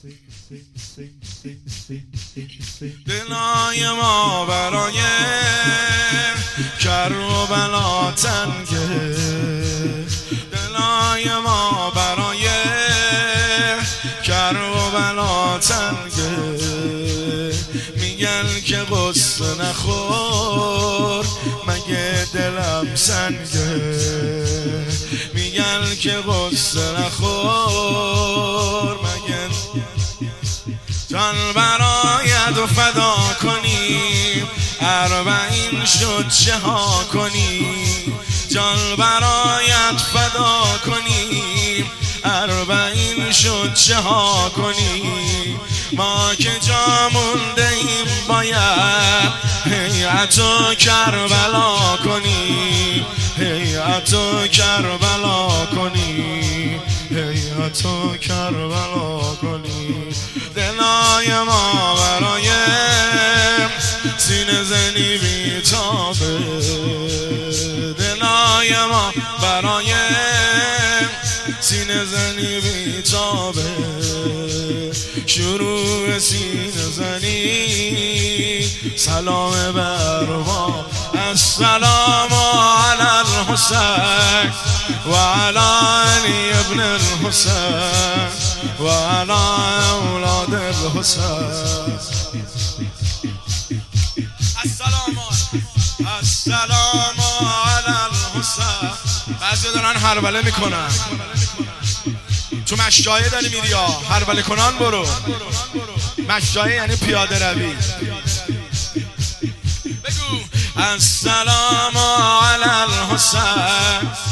دلای ما برای کربلا تنگه، دلای ما برای کربلا تنگه. میگن که قصه نخور مگه دلم سنگه، میگن که قصه نخور مگه جان برایت فدا کنیم، اربعین شد چه ها کنیم، جان برایت فدا کنیم، اربعین شد چه ها کنیم. ما که جا مونده ایم باید هیئت و کربلا کنیم، هیئت و کربلا کنیم، هیئت و کربلا کنیم. دلای ما برای سینه زنی بیتابه، دلای ما برای سینه زنی بیتابه. شروع سینه زنی سلام بر ما، السلام علی الحسین و علی علی ابن الحسین و علی اولاد الحسین. السلام علی الحسین. بعضی دارن هربله میکنن تو مشجایه داری میری یا هربله کنان برو. مشجایه یعنی پیاده روی. بگو السلام علی الحسین